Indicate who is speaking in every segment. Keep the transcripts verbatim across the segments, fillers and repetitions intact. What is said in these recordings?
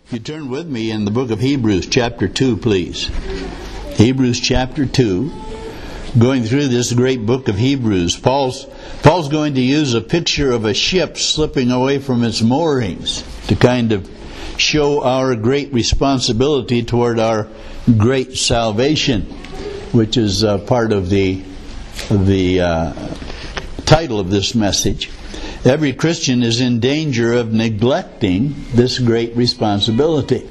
Speaker 1: You turn with me in the book of Hebrews chapter two, please. Hebrews chapter two. Going through this great book of Hebrews, Paul's, Paul's going to use a picture of a ship slipping away from its moorings to kind of show our great responsibility toward our great salvation, which is uh, part of the, of the uh, title of this message. Every Christian is in danger of neglecting this great responsibility.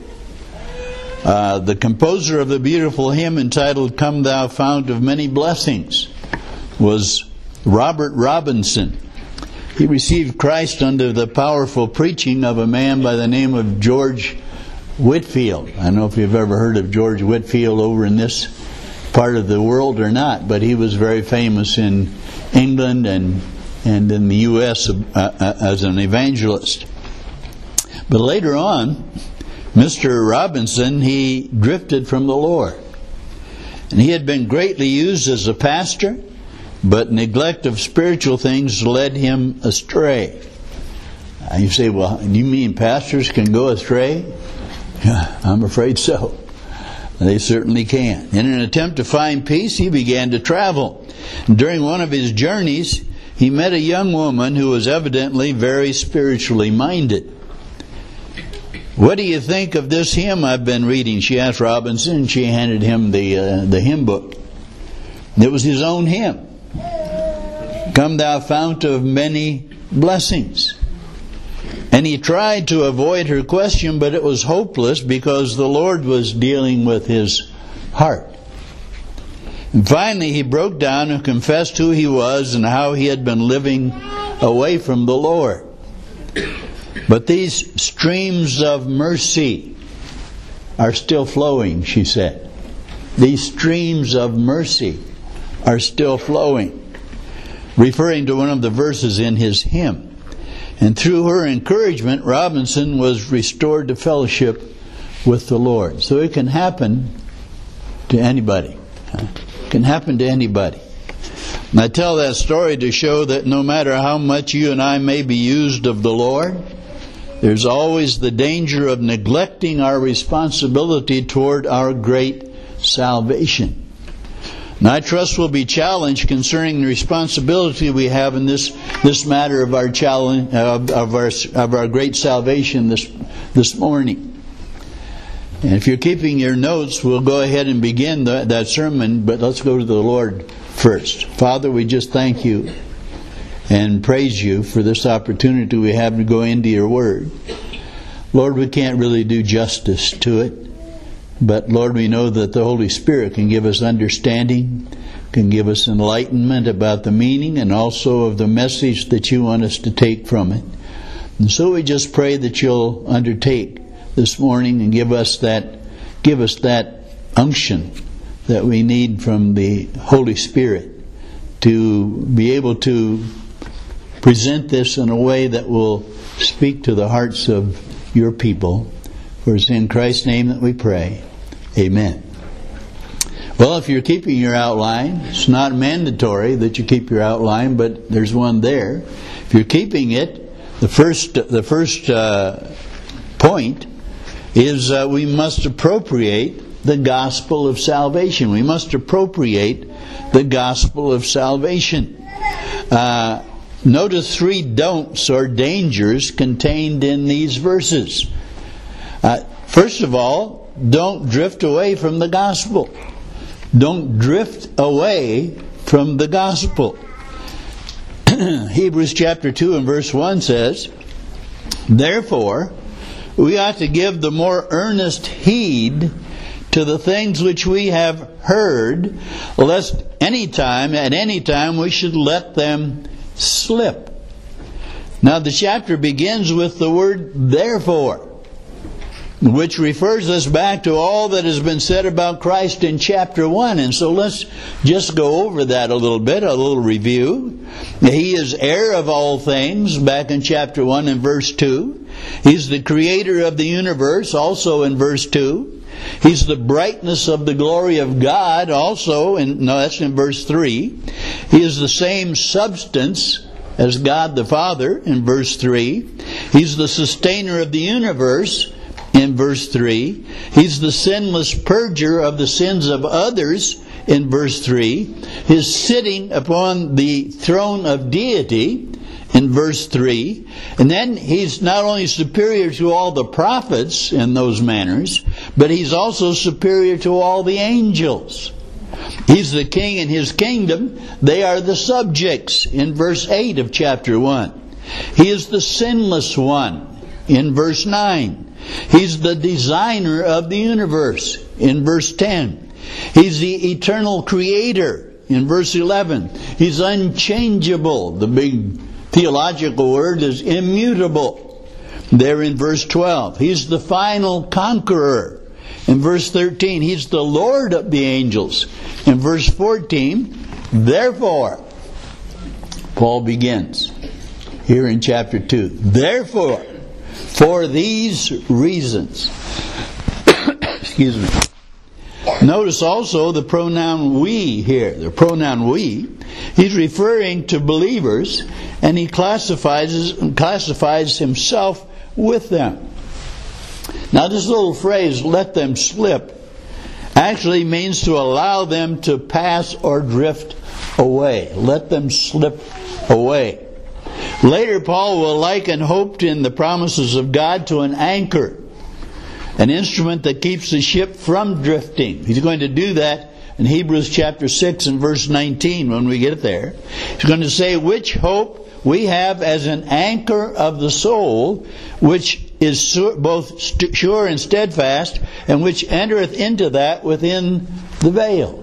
Speaker 1: Uh, the composer of the beautiful hymn entitled "Come Thou Fount of Many Blessings" was Robert Robinson. He received Christ under the powerful preaching of a man by the name of George Whitefield. I don't know if you've ever heard of George Whitefield over in this part of the world or not, but he was very famous in England and, and in the U S uh, as an evangelist. But later on, Mister Robinson, he drifted from the Lord. And he had been greatly used as a pastor, but neglect of spiritual things led him astray. And you say, well, you mean pastors can go astray? Yeah, I'm afraid so. They certainly can. In an attempt to find peace, he began to travel. And during one of his journeys, he met a young woman who was evidently very spiritually minded. "What do you think of this hymn I've been reading?" she asked Robinson. She handed him the uh, the hymn book. It was his own hymn. "Come Thou Fount of Many Blessings." And he tried to avoid her question, but it was hopeless because the Lord was dealing with his heart. And finally he broke down and confessed who he was and how he had been living away from the Lord. "But these streams of mercy are still flowing," she said. "These streams of mercy are still flowing," referring to one of the verses in his hymn. And through her encouragement, Robinson was restored to fellowship with the Lord. So it can happen to anybody. It can happen to anybody. And I tell that story to show that no matter how much you and I may be used of the Lord, there's always the danger of neglecting our responsibility toward our great salvation. And I trust we'll be challenged concerning the responsibility we have in this this matter of our challenge of, of our of our great salvation this this morning. And if you're keeping your notes, we'll go ahead and begin the, that sermon. But let's go to the Lord first. Father, we just thank you and praise you for this opportunity we have to go into your word. Lord, we can't really do justice to it, but Lord, we know that the Holy Spirit can give us understanding, can give us enlightenment about the meaning and also of the message that you want us to take from it. And so we just pray that you'll undertake this morning and give us that give us that unction that we need from the Holy Spirit to be able to present this in a way that will speak to the hearts of your people. For it's in Christ's name that we pray. Amen. Well, if you're keeping your outline, it's not mandatory that you keep your outline, but there's one there. If you're keeping it, the first the first uh, point is uh, we must appropriate the gospel of salvation. We must appropriate the gospel of salvation. Uh, Notice three don'ts or dangers contained in these verses. Uh, first of all, don't drift away from the gospel. Don't drift away from the gospel. Hebrews chapter two and verse one says, "Therefore, we ought to give the more earnest heed to the things which we have heard, lest any time, at any time, we should let them slip." Now the chapter begins with the word "therefore," which refers us back to all that has been said about Christ in chapter one. And so let's just go over that a little bit, a little review. He is heir of all things, back in chapter one and verse two. He's the creator of the universe, also in verse two. He's the brightness of the glory of God, also in, no, that's in verse three. He is the same substance as God the Father, in verse three. He's the sustainer of the universe, in verse three. He's the sinless purger of the sins of others in verse three. His sitting upon the throne of deity in verse three. And then he's not only superior to all the prophets in those manners, but he's also superior to all the angels. He's the king in his kingdom. They are the subjects in verse eight of chapter one. He is the sinless one in verse nine. He's the designer of the universe in verse ten. He's the eternal creator in verse eleven. He's unchangeable. The big theological word is immutable there in verse twelve. He's the final conqueror in verse thirteen. He's the Lord of the angels in verse fourteen. Therefore, Paul begins here in chapter two. Therefore, for these reasons. Excuse me. Notice also the pronoun we here. The pronoun we. He's referring to believers, and he classifies classifies himself with them. Now this little phrase, let them slip, actually means to allow them to pass or drift away. Let them slip away. Later, Paul will liken hope in the promises of God to an anchor, an instrument that keeps the ship from drifting. He's going to do that in Hebrews chapter six and verse nineteen when we get there. He's going to say, which hope we have as an anchor of the soul, which is both sure and steadfast, and which entereth into that within the veil.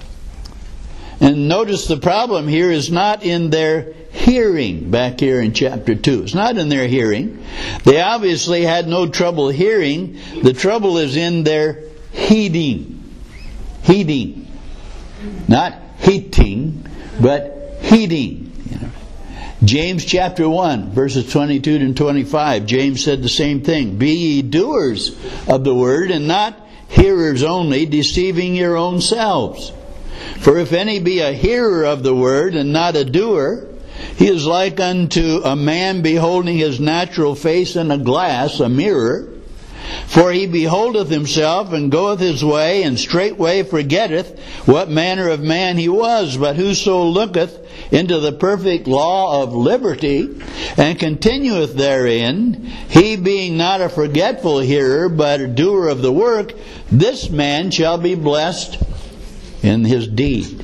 Speaker 1: And notice the problem here is not in their hearing back here in chapter two. It's not in their hearing. They obviously had no trouble hearing. The trouble is in their heeding. Heeding. Not heating, but heeding. You know. James chapter one, verses twenty-two and twenty-five. James said the same thing. Be ye doers of the word, and not hearers only, deceiving your own selves. For if any be a hearer of the word, and not a doer, he is like unto a man beholding his natural face in a glass, a mirror. For he beholdeth himself, and goeth his way, and straightway forgetteth what manner of man he was. But whoso looketh into the perfect law of liberty, and continueth therein, he being not a forgetful hearer, but a doer of the work, this man shall be blessed in his deed.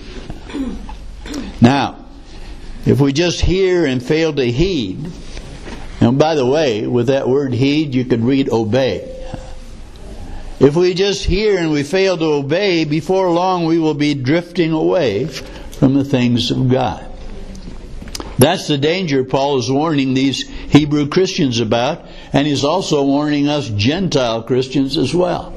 Speaker 1: Now, if we just hear and fail to heed, and by the way, with that word heed, you could read obey. If we just hear and we fail to obey, before long we will be drifting away from the things of God. That's the danger Paul is warning these Hebrew Christians about, and he's also warning us Gentile Christians as well.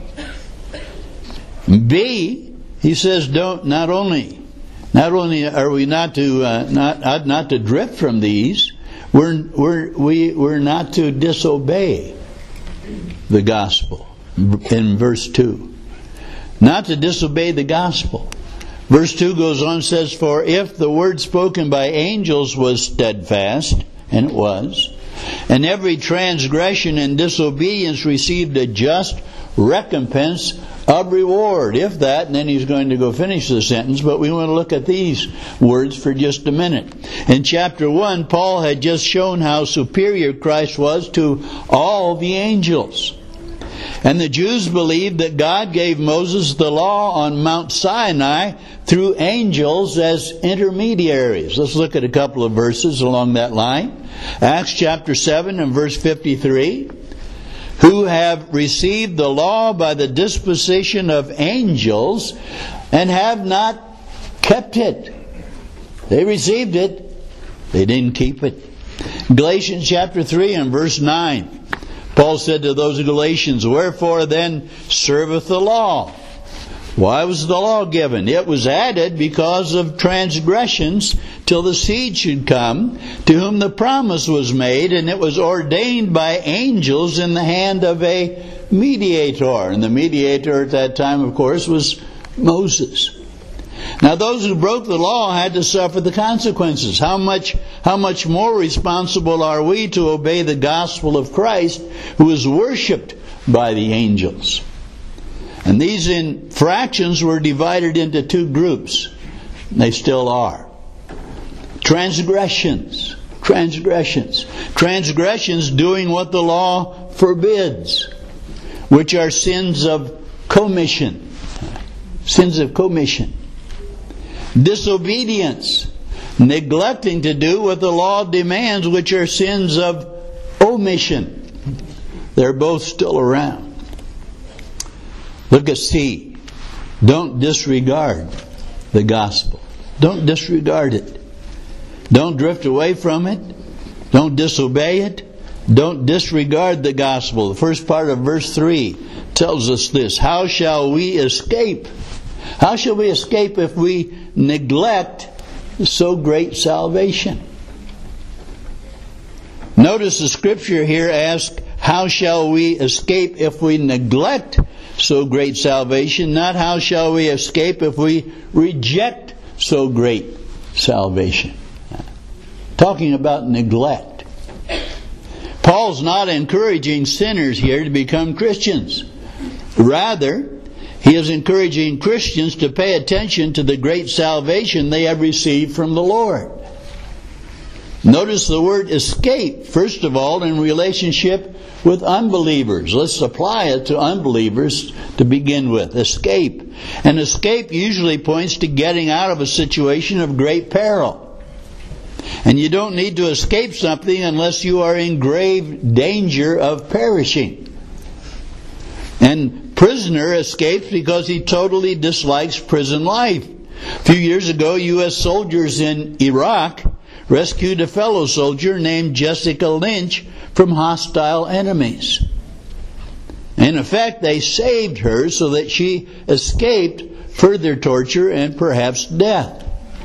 Speaker 1: B, he says, don't not only not only are we not to uh, not not to drift from these, we're we're we we're not to disobey the gospel. In verse two, not to disobey the gospel. Verse two goes on and says, for if the word spoken by angels was steadfast, and it was, and every transgression and disobedience received a just recompense of reward. If that, and then he's going to go finish the sentence, but we want to look at these words for just a minute. In chapter one, Paul had just shown how superior Christ was to all the angels. And the Jews believed that God gave Moses the law on Mount Sinai through angels as intermediaries. Let's look at a couple of verses along that line. Acts chapter seven and verse fifty-three. Who have received the law by the disposition of angels and have not kept it. They received it. They didn't keep it. Galatians chapter three and verse nine. Paul said to those Galatians, wherefore then serveth the law? Why was the law given? It was added because of transgressions till the seed should come, to whom the promise was made, and it was ordained by angels in the hand of a mediator. And the mediator at that time, of course, was Moses. Now those who broke the law had to suffer the consequences. How much, how much more responsible are we to obey the gospel of Christ, who is worshipped by the angels. And these infractions were divided into two groups. They still are. Transgressions. Transgressions. Transgressions doing what the law forbids, which are sins of commission. Sins of commission. Disobedience. Neglecting to do what the law demands, which are sins of omission. They're both still around. Look at C. Don't disregard the gospel. Don't disregard it. Don't drift away from it. Don't disobey it. Don't disregard the gospel. The first part of verse three tells us this. How shall we escape? How shall we escape if we neglect so great salvation? Notice the scripture here asks, how shall we escape if we neglect so great salvation? Not how shall we escape if we reject so great salvation. Talking about neglect. Paul's not encouraging sinners here to become Christians. Rather, he is encouraging Christians to pay attention to the great salvation they have received from the Lord. Notice the word escape, first of all, in relationship with unbelievers. Let's apply it to unbelievers to begin with. Escape. And escape usually points to getting out of a situation of great peril. And you don't need to escape something unless you are in grave danger of perishing. And prisoner escapes because he totally dislikes prison life. A few years ago, U S soldiers in Iraq rescued a fellow soldier named Jessica Lynch from hostile enemies. In effect, they saved her so that she escaped further torture and perhaps death.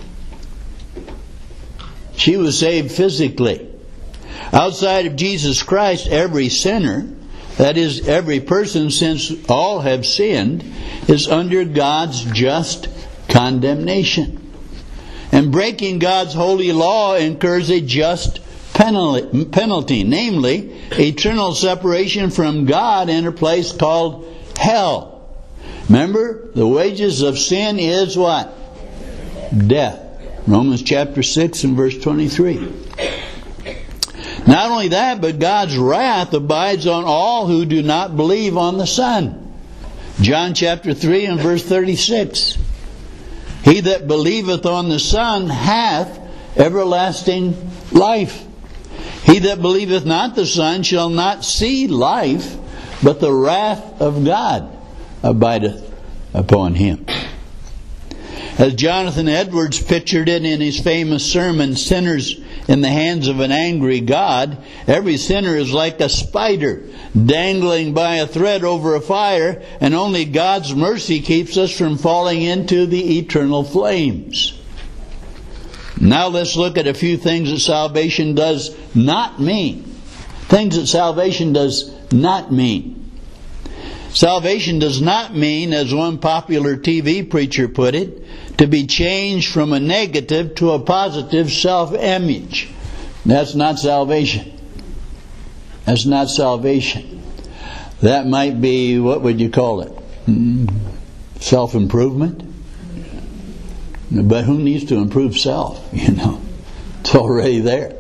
Speaker 1: She was saved physically. Outside of Jesus Christ, every sinner, that is, every person, since all have sinned, is under God's just condemnation. And breaking God's holy law incurs a just penalty, penalty, namely, eternal separation from God in a place called hell. Remember, the wages of sin is what? Death. Romans chapter six and verse twenty-three. Not only that, but God's wrath abides on all who do not believe on the Son. John chapter three and verse thirty-six. He that believeth on the Son hath everlasting life. He that believeth not the Son shall not see life, but the wrath of God abideth upon him. As Jonathan Edwards pictured it in his famous sermon, Sinners in the Hands of an Angry God, every sinner is like a spider dangling by a thread over a fire, and only God's mercy keeps us from falling into the eternal flames. Now let's look at a few things that salvation does not mean. Things that salvation does not mean. Salvation does not mean, as one popular T V preacher put it, to be changed from a negative to a positive self-image. That's not salvation. That's not salvation. That might be, what would you call it? Self-improvement? But who needs to improve self? You know, it's already there.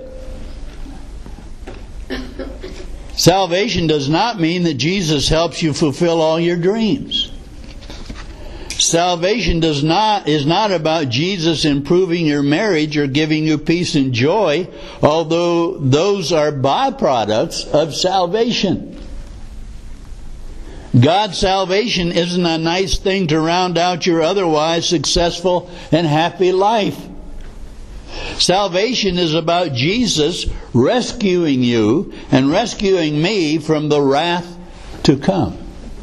Speaker 1: Salvation does not mean that Jesus helps you fulfill all your dreams. Salvation does not is not about Jesus improving your marriage or giving you peace and joy, although those are byproducts of salvation. God's salvation isn't a nice thing to round out your otherwise successful and happy life. Salvation is about Jesus rescuing you and rescuing me from the wrath to come.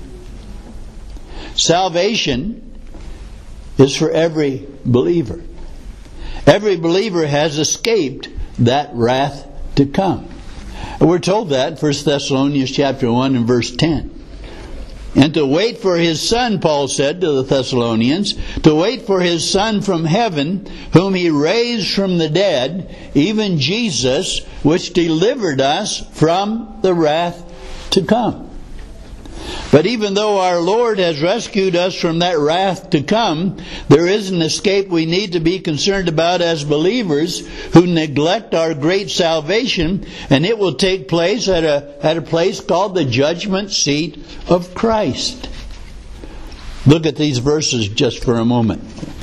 Speaker 1: Salvation is for every believer. Every believer has escaped that wrath to come. And we're told that in First Thessalonians chapter one and verse ten. And to wait for His Son, Paul said to the Thessalonians, to wait for His Son from heaven, whom He raised from the dead, even Jesus, which delivered us from the wrath to come. But even though our Lord has rescued us from that wrath to come, there is an escape we need to be concerned about as believers who neglect our great salvation, and it will take place at a, at a place called the judgment seat of Christ. Look at these verses just for a moment.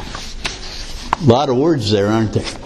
Speaker 1: A lot of words there, aren't there?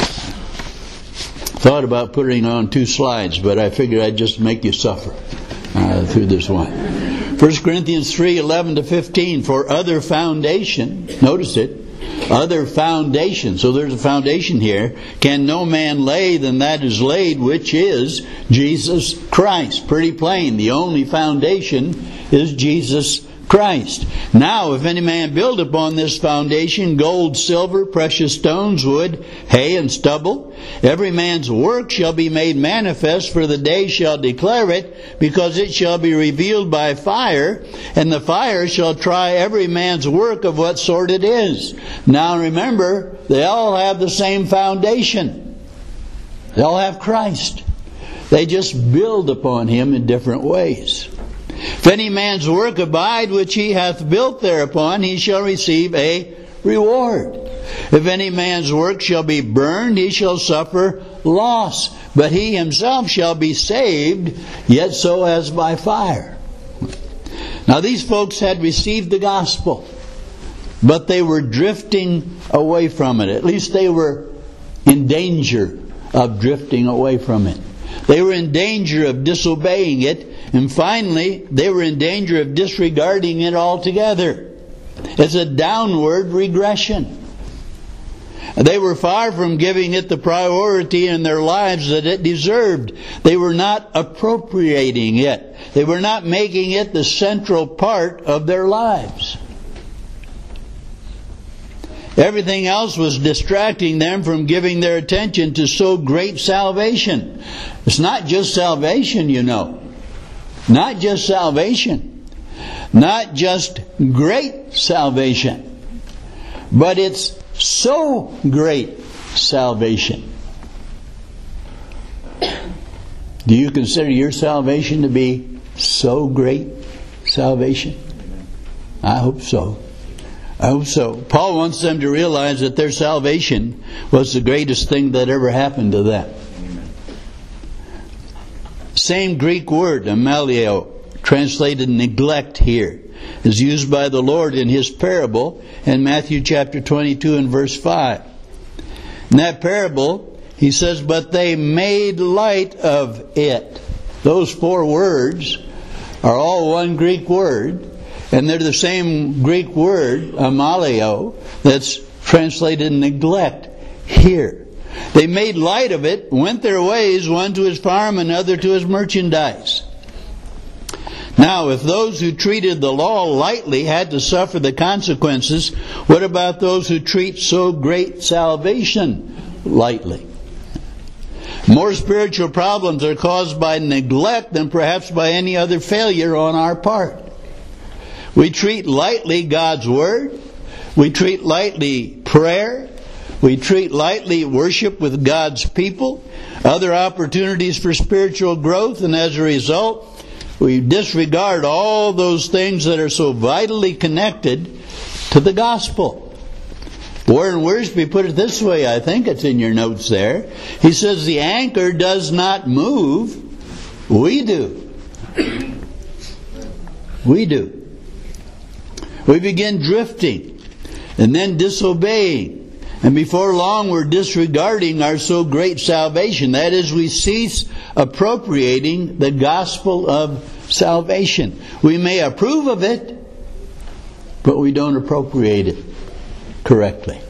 Speaker 1: Thought about putting on two slides, but I figured I'd just make you suffer uh, through this one. First Corinthians three, eleven to fifteen, for other foundation, notice it, other foundation, so there's a foundation here, can no man lay than that is laid, which is Jesus Christ. Pretty plain, the only foundation is Jesus Christ. Now, if any man build upon this foundation gold, silver, precious stones, wood, hay, and stubble, every man's work shall be made manifest, for the day shall declare it, because it shall be revealed by fire, and the fire shall try every man's work of what sort it is. Now remember, they all have the same foundation. They all have Christ. They just build upon Him in different ways. If any man's work abide which he hath built thereupon, he shall receive a reward. If any man's work shall be burned, he shall suffer loss. But he himself shall be saved, yet so as by fire. Now these folks had received the gospel, but they were drifting away from it. At least they were in danger of drifting away from it. They were in danger of disobeying it. And finally, they were in danger of disregarding it altogether. It's a downward regression. They were far from giving it the priority in their lives that it deserved. They were not appropriating it. They were not making it the central part of their lives. Everything else was distracting them from giving their attention to so great salvation. It's not just salvation, you know. Not just salvation. Not just great salvation. But it's so great salvation. Do you consider your salvation to be so great salvation? I hope so. I hope so. Paul wants them to realize that their salvation was the greatest thing that ever happened to them. Same Greek word, amaleo, translated neglect here, is used by the Lord in His parable in Matthew chapter twenty-two and verse five. In that parable, He says, but they made light of it. Those four words are all one Greek word, and they're the same Greek word, amaleo, that's translated neglect here. They made light of it, went their ways, one to his farm, another to his merchandise. Now, if those who treated the law lightly had to suffer the consequences, what about those who treat so great salvation lightly? More spiritual problems are caused by neglect than perhaps by any other failure on our part. We treat lightly God's Word. We treat lightly prayer. We treat lightly worship with God's people, other opportunities for spiritual growth, and as a result, we disregard all those things that are so vitally connected to the gospel. Warren Wiersbe put it this way, I think it's in your notes there. He says, the anchor does not move, we do. We do. We begin drifting and then disobeying. And before long we're disregarding our so great salvation. That is, we cease appropriating the gospel of salvation. We may approve of it, but we don't appropriate it correctly.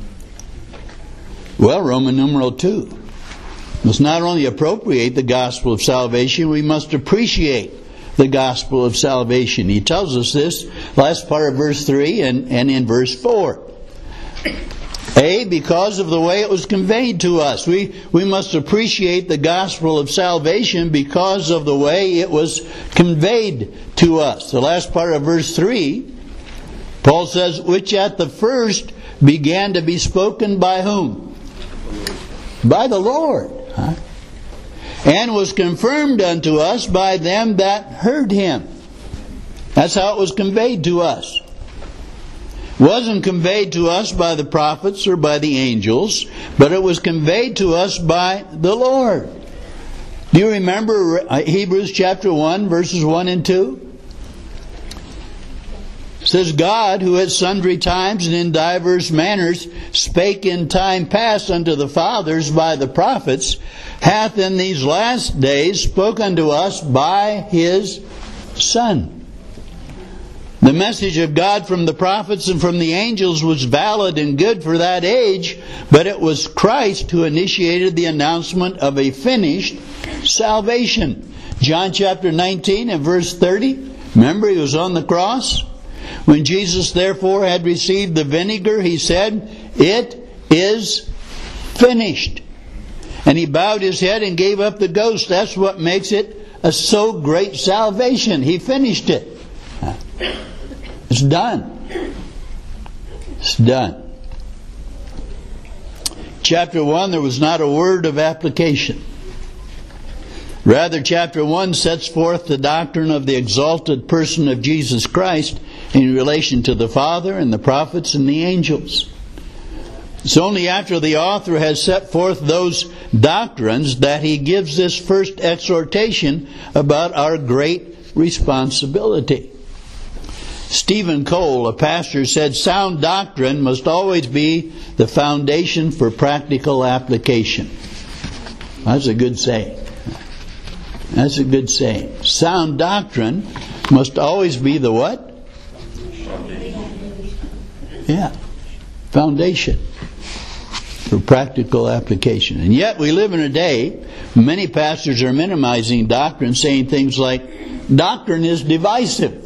Speaker 1: Well, Roman numeral two. Must not only appropriate the gospel of salvation, we must appreciate the gospel of salvation. He tells us this, last part of verse three and, and in verse four. A, because of the way it was conveyed to us. We, we must appreciate the gospel of salvation because of the way it was conveyed to us. The last part of verse three, Paul says, which at the first began to be spoken by whom? By the Lord. Huh? And was confirmed unto us by them that heard Him. That's how it was conveyed to us. It wasn't conveyed to us by the prophets or by the angels, but it was conveyed to us by the Lord. Do you remember Hebrews chapter one, verses one and two? It says, God, who at sundry times and in divers manners spake in time past unto the fathers by the prophets, hath in these last days spoken unto us by His Son. The message of God from the prophets and from the angels was valid and good for that age, but it was Christ who initiated the announcement of a finished salvation. John chapter nineteen and verse thirty. Remember, He was on the cross. When Jesus therefore had received the vinegar, He said, "It is finished." And He bowed His head and gave up the ghost. That's what makes it a so great salvation. He finished it. It's done. It's done. Chapter one, there was not a word of application. Rather, chapter one sets forth the doctrine of the exalted person of Jesus Christ in relation to the Father and the prophets and the angels. It's only after the author has set forth those doctrines that he gives this first exhortation about our great responsibility. Stephen Cole, a pastor, said, "Sound doctrine must always be the foundation for practical application." That's a good saying. That's a good saying. Sound doctrine must always be the what? Yeah. Foundation for practical application. And yet we live in a day, many pastors are minimizing doctrine, saying things like, doctrine is divisive.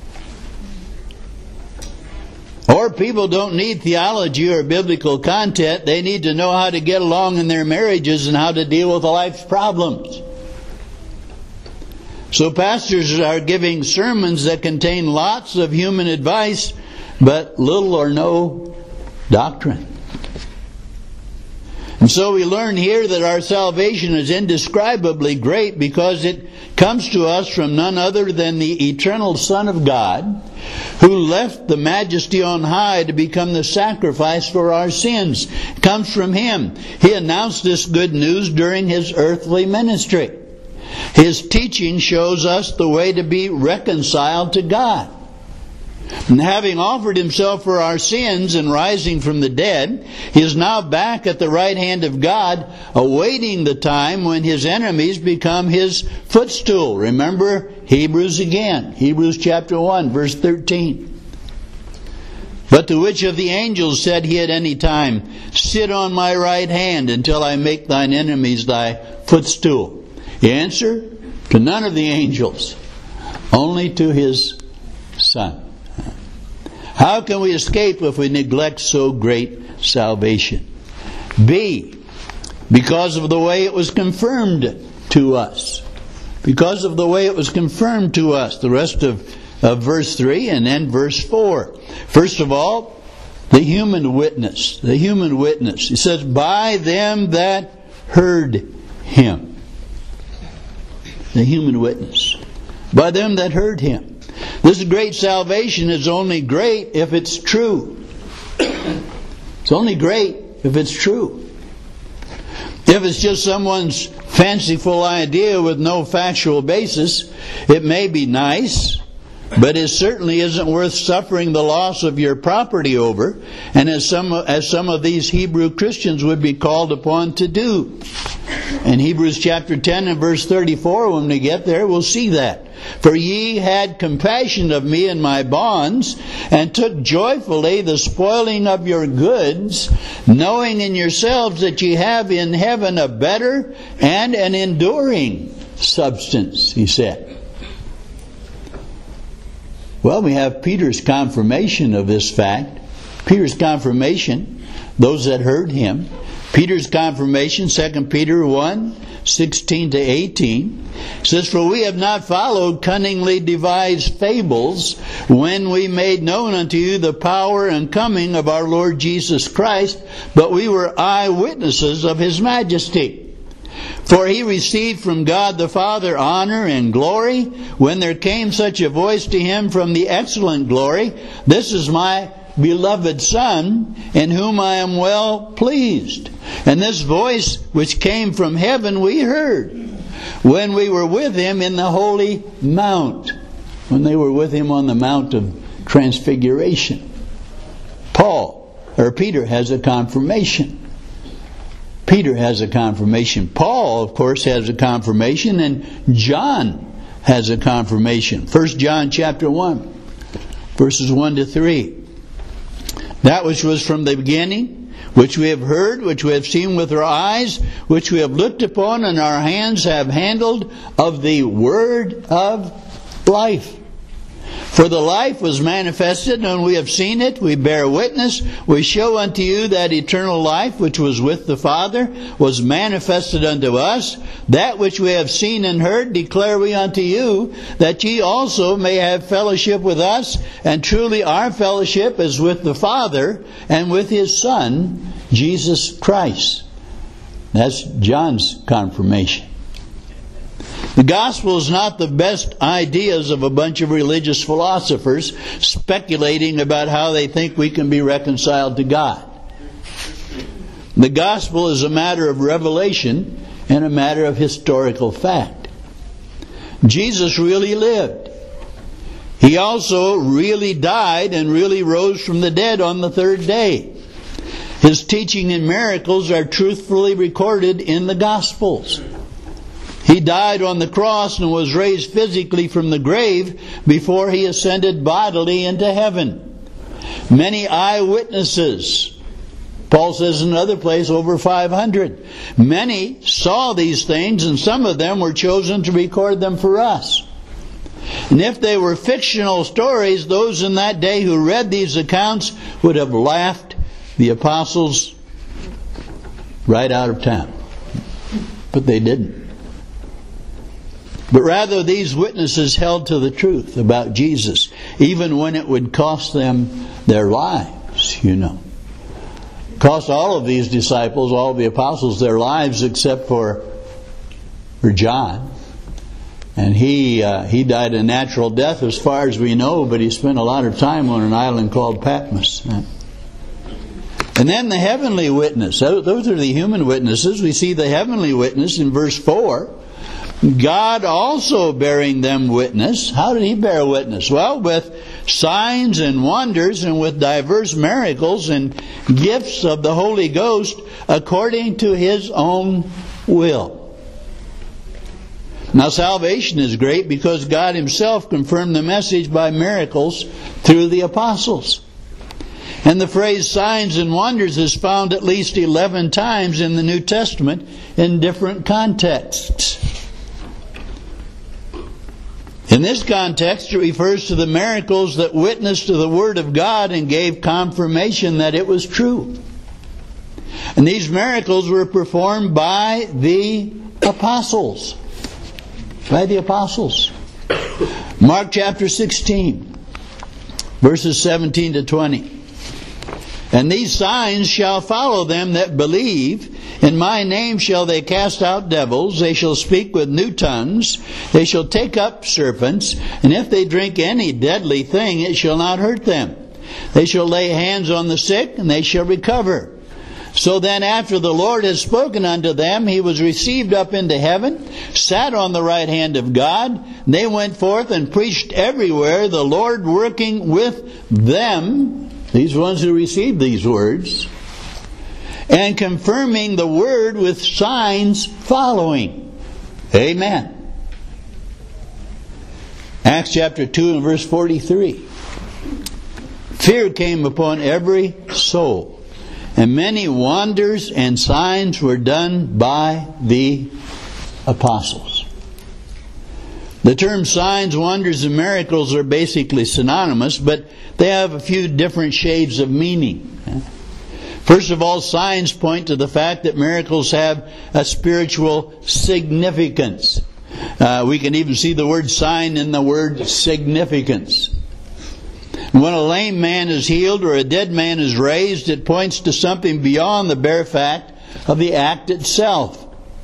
Speaker 1: Or people don't need theology or biblical content. They need to know how to get along in their marriages and how to deal with life's problems. So pastors are giving sermons that contain lots of human advice, but little or no doctrine. And so we learn here that our salvation is indescribably great because it comes to us from none other than the eternal Son of God, who left the majesty on high to become the sacrifice for our sins. It comes from Him. He announced this good news during His earthly ministry. His teaching shows us the way to be reconciled to God. And having offered Himself for our sins and rising from the dead, He is now back at the right hand of God, awaiting the time when His enemies become His footstool. Remember Hebrews again. Hebrews chapter one, verse thirteen. But to which of the angels said He at any time, "Sit on my right hand until I make thine enemies thy footstool"? The answer? To none of the angels. Only to His Son. How can we escape if we neglect so great salvation? B, because of the way it was confirmed to us. Because of the way it was confirmed to us. The rest of, of verse three and then verse four. First of all, the human witness. The human witness. He says, by them that heard Him. The human witness. By them that heard Him. This great salvation is only great if it's true. It's only great if it's true. If it's just someone's fanciful idea with no factual basis, it may be nice, but it certainly isn't worth suffering the loss of your property over, and as some as some of these Hebrew Christians would be called upon to do. In Hebrews chapter ten and verse thirty-four, when we get there, we'll see that. For ye had compassion of me in my bonds, and took joyfully the spoiling of your goods, knowing in yourselves that ye have in heaven a better and an enduring substance, he said. Well, we have Peter's confirmation of this fact. Peter's confirmation, those that heard him. Peter's confirmation, Second Peter one, sixteen to eighteen, says, "For we have not followed cunningly devised fables, when we made known unto you the power and coming of our Lord Jesus Christ, but we were eyewitnesses of His majesty. For he received from God the Father honor and glory when there came such a voice to him from the excellent glory, This is my beloved Son, in whom I am well pleased. And this voice which came from heaven we heard when we were with him in the holy mount. When they were with him on the Mount of Transfiguration. Paul, or Peter, has a confirmation. Peter has a confirmation. Paul, of course, has a confirmation, and John has a confirmation. First John chapter one, verses one to three. That which was from the beginning, which we have heard, which we have seen with our eyes, which we have looked upon, and our hands have handled of the word of life. For the life was manifested, and we have seen it, we bear witness, we show unto you that eternal life which was with the Father was manifested unto us. That which we have seen and heard declare we unto you, that ye also may have fellowship with us. And truly our fellowship is with the Father and with His Son, Jesus Christ. That's John's confirmation. The gospel is not the best ideas of a bunch of religious philosophers speculating about how they think we can be reconciled to God. The gospel is a matter of revelation and a matter of historical fact. Jesus really lived. He also really died and really rose from the dead on the third day. His teaching and miracles are truthfully recorded in the Gospels. He died on the cross and was raised physically from the grave before He ascended bodily into heaven. Many eyewitnesses, Paul says in another place, over five hundred. Many saw these things, and some of them were chosen to record them for us. And if they were fictional stories, those in that day who read these accounts would have laughed the apostles right out of town. But they didn't. But rather these witnesses held to the truth about Jesus, even when it would cost them their lives, you know. It cost all of these disciples, all of the apostles, their lives except for, for John. And he uh, he died a natural death as far as we know, but he spent a lot of time on an island called Patmos. And then the heavenly witness. Those are the human witnesses. We see the heavenly witness in verse four. God also bearing them witness. How did He bear witness? Well, with signs and wonders and with diverse miracles and gifts of the Holy Ghost according to His own will. Now salvation is great because God Himself confirmed the message by miracles through the apostles. And the phrase signs and wonders is found at least eleven times in the New Testament in different contexts. In this context, it refers to the miracles that witnessed to the Word of God and gave confirmation that it was true. And these miracles were performed by the apostles. By the apostles. Mark chapter sixteen, verses seventeen to twenty. And these signs shall follow them that believe. In my name shall they cast out devils. They shall speak with new tongues. They shall take up serpents. And if they drink any deadly thing, it shall not hurt them. They shall lay hands on the sick, and they shall recover. So then after the Lord had spoken unto them, He was received up into heaven, sat on the right hand of God. They went forth and preached everywhere, the Lord working with them, these ones who received these words, and confirming the word with signs following. Amen. Acts chapter two and verse forty-three. Fear came upon every soul, and many wonders and signs were done by the apostles. The term signs, wonders, and miracles are basically synonymous, but they have a few different shades of meaning. First of all, signs point to the fact that miracles have a spiritual significance. Uh, we can even see the word sign in the word significance. When a lame man is healed or a dead man is raised, it points to something beyond the bare fact of the act itself.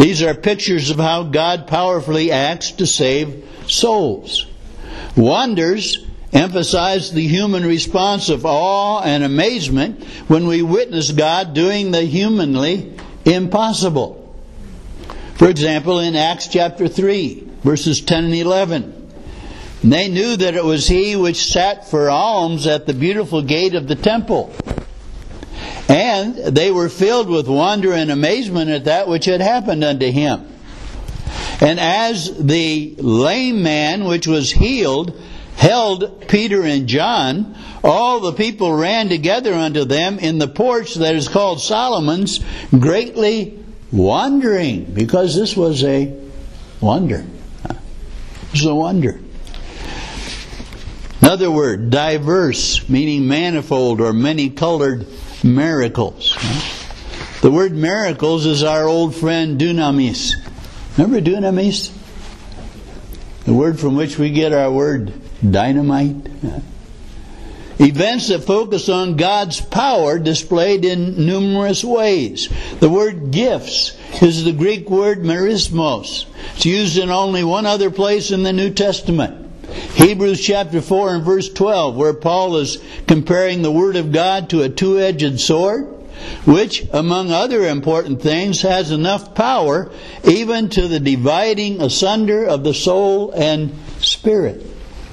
Speaker 1: These are pictures of how God powerfully acts to save souls. Wonders emphasize the human response of awe and amazement when we witness God doing the humanly impossible. For example, in Acts chapter three, verses ten and eleven, they knew that it was he which sat for alms at the beautiful gate of the temple. And they were filled with wonder and amazement at that which had happened unto him. And as the lame man which was healed held Peter and John, all the people ran together unto them in the porch that is called Solomon's, greatly wondering, because this was a wonder. This was a wonder. Another word, diverse, meaning manifold or many-colored miracles. The word miracles is our old friend dunamis. Remember dunamis? The word from which we get our word dynamite. Events that focus on God's power displayed in numerous ways. The word gifts is the Greek word merismos. It's used in only one other place in the New Testament. Hebrews chapter four and verse twelve, where Paul is comparing the Word of God to a two-edged sword, which, among other important things, has enough power even to the dividing asunder of the soul and spirit.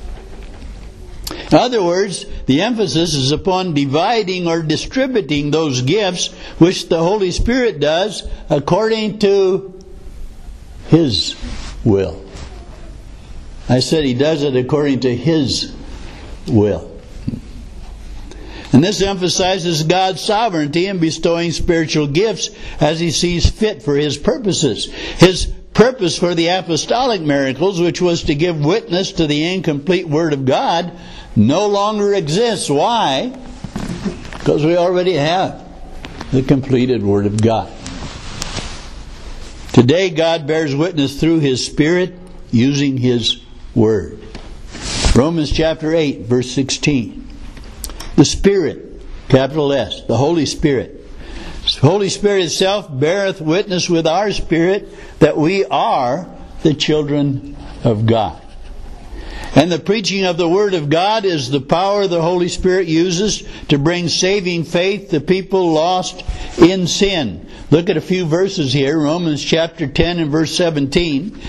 Speaker 1: In other words, the emphasis is upon dividing or distributing those gifts which the Holy Spirit does according to His will. I said He does it according to His will. And this emphasizes God's sovereignty in bestowing spiritual gifts as He sees fit for His purposes. His purpose for the apostolic miracles, which was to give witness to the incomplete Word of God, no longer exists. Why? Because we already have the completed Word of God. Today God bears witness through His Spirit using His Word. Romans chapter eight, verse sixteen. The Spirit, capital S, the Holy Spirit. The Holy Spirit itself beareth witness with our spirit that we are the children of God. And the preaching of the Word of God is the power the Holy Spirit uses to bring saving faith to people lost in sin. Look at a few verses here. Romans chapter ten and verse seventeen.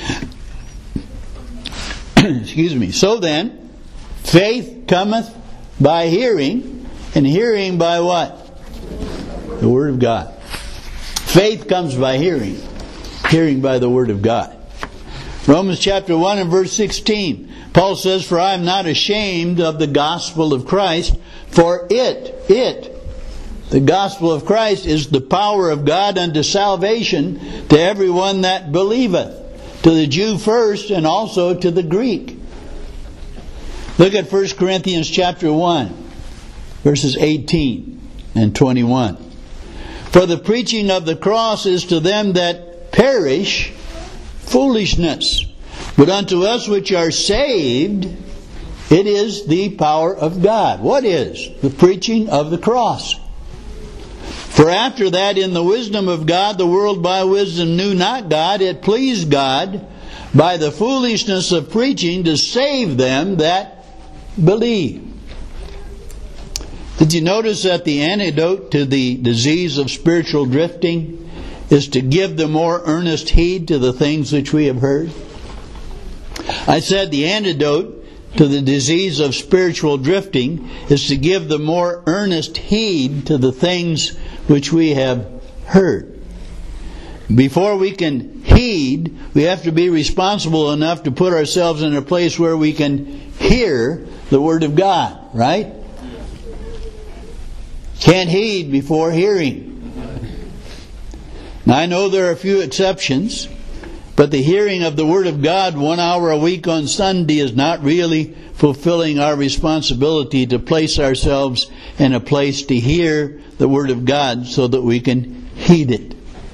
Speaker 1: Excuse me. So then, faith cometh by hearing, and hearing by what? The Word of God. Faith comes by hearing, hearing by the Word of God. Romans chapter one and verse sixteen. Paul says, "For I am not ashamed of the gospel of Christ, for it, it, the gospel of Christ is the power of God unto salvation to everyone that believeth, to the Jew first and also to the Greek." Look at First Corinthians chapter one, verses eighteen and twenty-one. "For the preaching of the cross is to them that perish foolishness, but unto us which are saved, it is the power of God." What is? The preaching of the cross. "For after that in the wisdom of God, the world by wisdom knew not God, it pleased God by the foolishness of preaching to save them that believe." Did you notice that the antidote to the disease of spiritual drifting is to give the more earnest heed to the things which we have heard? I said the antidote to the disease of spiritual drifting is to give the more earnest heed to the things which we have heard. Before we can heed, we have to be responsible enough to put ourselves in a place where we can hear the Word of God, right? Can't heed before hearing. Now I know there are a few exceptions, but the hearing of the Word of God one hour a week on Sunday is not really fulfilling our responsibility to place ourselves in a place to hear the Word of God so that we can heed it.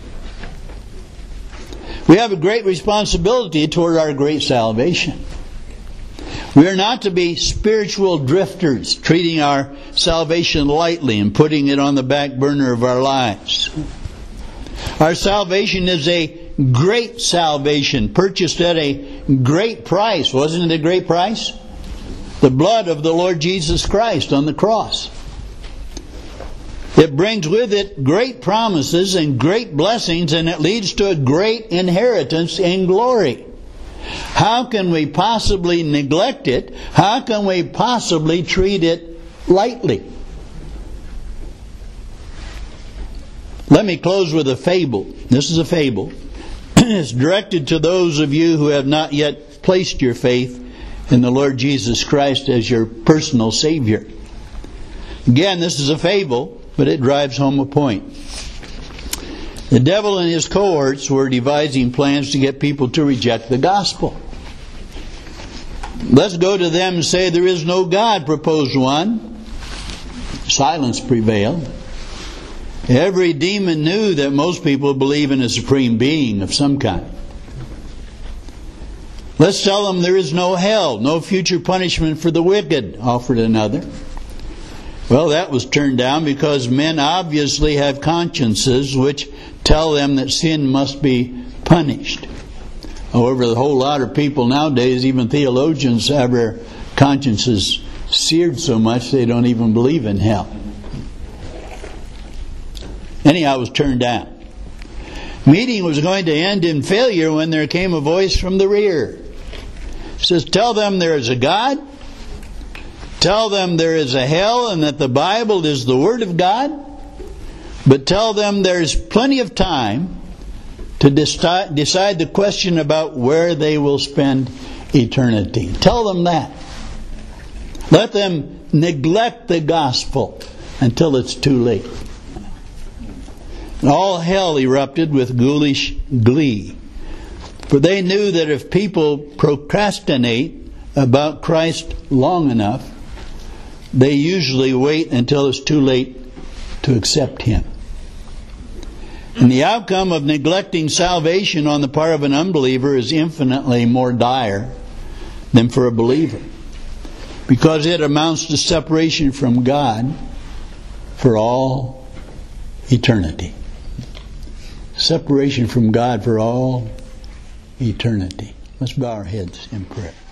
Speaker 1: We have a great responsibility toward our great salvation. We are not to be spiritual drifters, treating our salvation lightly and putting it on the back burner of our lives. Our salvation is a great salvation, purchased at a great price. Wasn't it a great price? The blood of the Lord Jesus Christ on the cross. It brings with it great promises and great blessings, and it leads to a great inheritance in glory. How can we possibly neglect it? How can we possibly treat it lightly? Let me close with a fable. This is a fable. It's directed to those of you who have not yet placed your faith in the Lord Jesus Christ as your personal Savior. Again, this is a fable, but it drives home a point. The devil and his cohorts were devising plans to get people to reject the gospel. Let's go to them and say there is no God, proposed one. Silence prevailed. Every demon knew that most people believe in a supreme being of some kind. Let's tell them there is no hell, no future punishment for the wicked, offered another. Well, that was turned down because men obviously have consciences which tell them that sin must be punished. However, the whole lot of people nowadays, even theologians, have their consciences seared so much they don't even believe in hell. Anyhow, it was turned down. Meeting was going to end in failure when there came a voice from the rear. It says, tell them there is a God. Tell them there is a hell and that the Bible is the Word of God. But tell them there's plenty of time to decide the question about where they will spend eternity. Tell them that. Let them neglect the gospel until it's too late. All hell erupted with ghoulish glee. For they knew that if people procrastinate about Christ long enough, they usually wait until it's too late to accept Him. And the outcome of neglecting salvation on the part of an unbeliever is infinitely more dire than for a believer, because it amounts to separation from God for all eternity. Separation from God for all eternity. Let's bow our heads in prayer.